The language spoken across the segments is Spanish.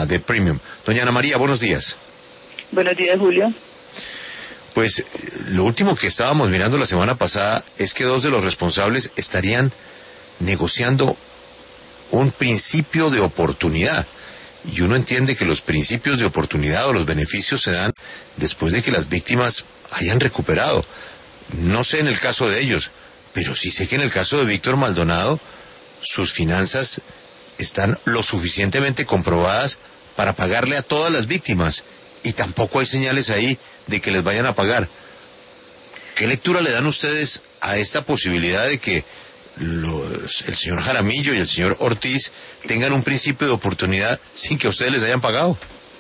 de Premium. Doña Ana María, buenos días. Buenos días, Julio. Pues lo último que estábamos mirando la semana pasada es que dos de los responsables estarían negociando un principio de oportunidad. Y uno entiende que los principios de oportunidad o los beneficios se dan después de que las víctimas hayan recuperado. No sé en el caso de ellos, pero sí sé que en el caso de Víctor Maldonado, sus finanzas están lo suficientemente comprobadas para pagarle a todas las víctimas, y tampoco hay señales ahí de que les vayan a pagar. ¿Qué lectura le dan ustedes a esta posibilidad de que el señor Jaramillo y el señor Ortiz tengan un principio de oportunidad sin que a ustedes les hayan pagado?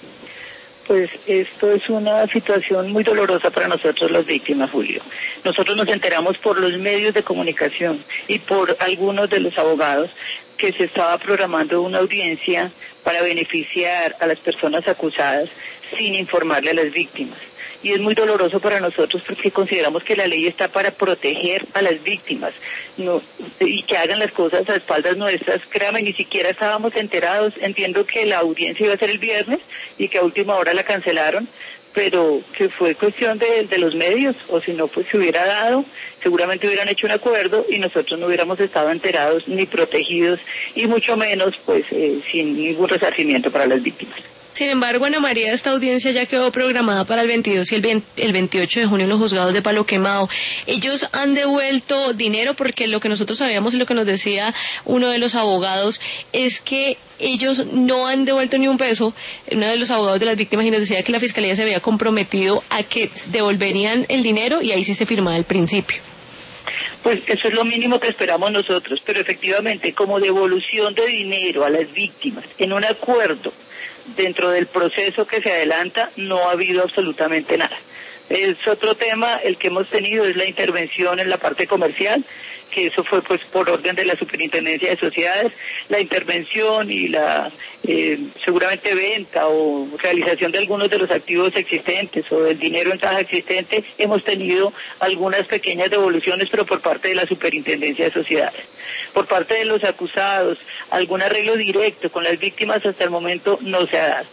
Pues esto es una situación muy dolorosa para nosotros las víctimas, Julio. Nosotros nos enteramos por los medios de comunicación y por algunos de los abogados que se estaba programando una audiencia para beneficiar a las personas acusadas sin informarle a las víctimas. Y es muy doloroso para nosotros porque consideramos que la ley está para proteger a las víctimas, no, y que hagan las cosas a espaldas nuestras. Créame, ni siquiera estábamos enterados. Entiendo que la audiencia iba a ser el viernes y que a última hora la cancelaron, pero que fue cuestión de los medios, o si no, pues se hubiera dado, seguramente hubieran hecho un acuerdo y nosotros no hubiéramos estado enterados ni protegidos, y mucho menos pues sin ningún resarcimiento para las víctimas. Sin embargo, Ana María, esta audiencia ya quedó programada para el 22 y el 28 de junio en los juzgados de Palo Quemado. ¿Ellos han devuelto dinero? Porque lo que nosotros sabíamos y lo que nos decía uno de los abogados es que ellos no han devuelto ni un peso. Uno de los abogados de las víctimas y nos decía que la Fiscalía se había comprometido a que devolverían el dinero y ahí sí se firmaba el principio. Pues eso es lo mínimo que esperamos nosotros, pero efectivamente como devolución de dinero a las víctimas en un acuerdo dentro del proceso que se adelanta no ha habido absolutamente nada. Es otro tema, el que hemos tenido es la intervención en la parte comercial, que eso fue pues por orden de la Superintendencia de Sociedades, la intervención y la seguramente venta o realización de algunos de los activos existentes o del dinero en caja existente. Hemos tenido algunas pequeñas devoluciones, pero por parte de la Superintendencia de Sociedades. Por parte de los acusados, algún arreglo directo con las víctimas hasta el momento no se ha dado.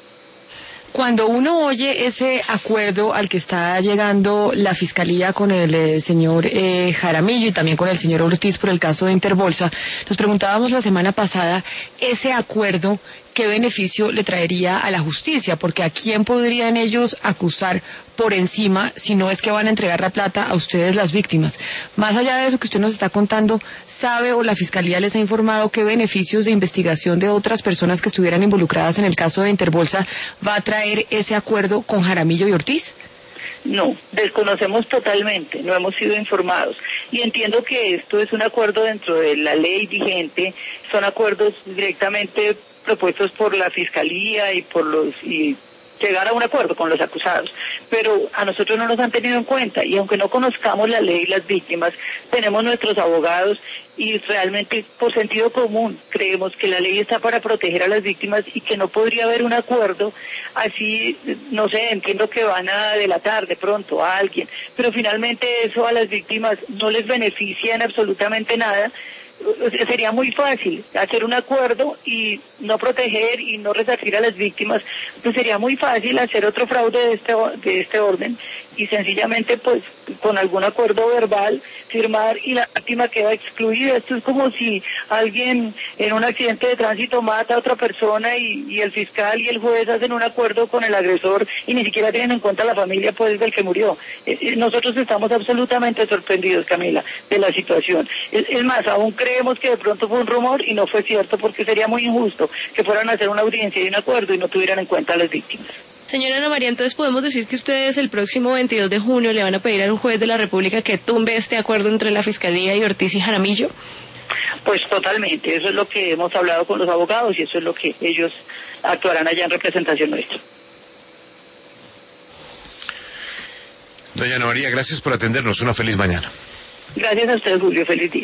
Cuando uno oye ese acuerdo al que está llegando la Fiscalía con el señor Jaramillo y también con el señor Ortiz por el caso de Interbolsa, nos preguntábamos la semana pasada, ese acuerdo, ¿qué beneficio le traería a la justicia? Porque ¿a quién podrían ellos acusar por encima si no es que van a entregar la plata a ustedes las víctimas? Más allá de eso que usted nos está contando, ¿sabe o la Fiscalía les ha informado qué beneficios de investigación de otras personas que estuvieran involucradas en el caso de Interbolsa va a traer ese acuerdo con Jaramillo y Ortiz? No, desconocemos totalmente, no hemos sido informados. Y entiendo que esto es un acuerdo dentro de la ley vigente, son acuerdos directamente propuestos por la Fiscalía y llegar a un acuerdo con los acusados, pero a nosotros no nos han tenido en cuenta, y aunque no conozcamos la ley y las víctimas, tenemos nuestros abogados y realmente por sentido común creemos que la ley está para proteger a las víctimas y que no podría haber un acuerdo así, no sé, entiendo que van a delatar de pronto a alguien, pero finalmente eso a las víctimas no les beneficia en absolutamente nada. Sería muy fácil hacer un acuerdo y no proteger y no resarcir a las víctimas, pues sería muy fácil hacer otro fraude de este orden y sencillamente pues con algún acuerdo verbal firmar y la víctima queda excluida. Esto es como si alguien en un accidente de tránsito mata a otra persona y el fiscal y el juez hacen un acuerdo con el agresor y ni siquiera tienen en cuenta la familia pues del que murió. Nosotros estamos absolutamente sorprendidos, Camila, de la situación. Es más, aún creemos que de pronto fue un rumor y no fue cierto, porque sería muy injusto que fueran a hacer una audiencia y un acuerdo y no tuvieran en cuenta a las víctimas. Señora Ana María, entonces podemos decir que ustedes el próximo 22 de junio le van a pedir a un juez de la República que tumbe este acuerdo entre la Fiscalía y Ortiz y Jaramillo. Pues totalmente, eso es lo que hemos hablado con los abogados y eso es lo que ellos actuarán allá en representación nuestra. Doña Ana María, gracias por atendernos. Una feliz mañana. Gracias a usted, Julio. Feliz día.